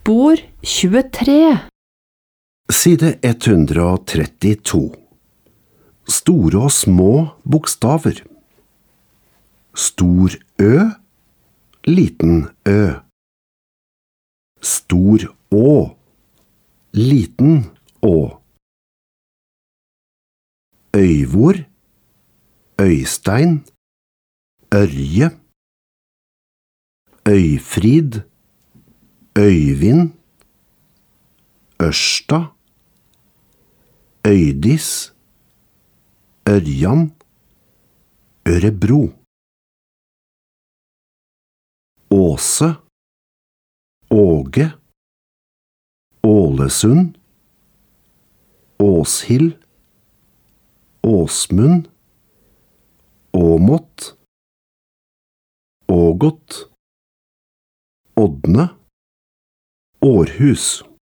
Spor 23. Side 132. Store og små bokstaver. Stor Ø, liten Ø. Stor Å, liten Å. Øyvor, Øystein, Ørje. Øyfrid, Øyvind, Ørsta, Øydis, Ørjan, Ørebro. Åse, Åge, Ålesund, Åshild, Åsmund, Åmot, Ågot, Ådne, Århus.